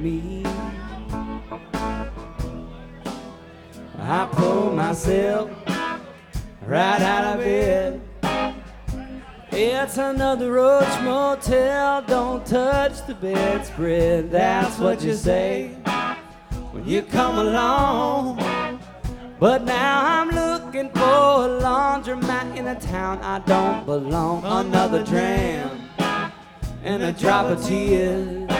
me. I pull myself right out of bed. It's another Roach Motel, don't touch the bedspread. That's what you say when you come along. But now I'm looking for a laundromat in a town I don't belong. Another dram and a drop of tears.